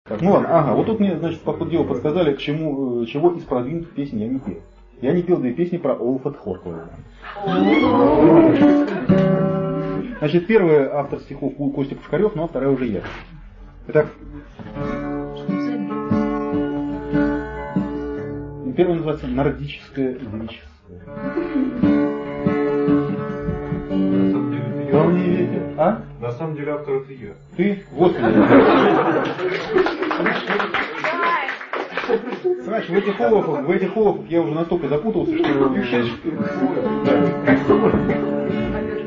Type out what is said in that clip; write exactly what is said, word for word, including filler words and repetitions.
Так, ну ладно, ага, вот тут мне, значит, по ходу дела подсказали, к чему, чего из продвинутых песен я не пел. Я не пел две песни про Олафа Тхоркова. Значит, первый автор стихов Костя Пушкарев, ну а вторая уже я. Итак, первый называется «Нордическое девичество». Вам не верите? А? На самом деле автор это я. Ты? Господи. Срач, в этих олафах, в этих олафах я уже настолько запутался, что...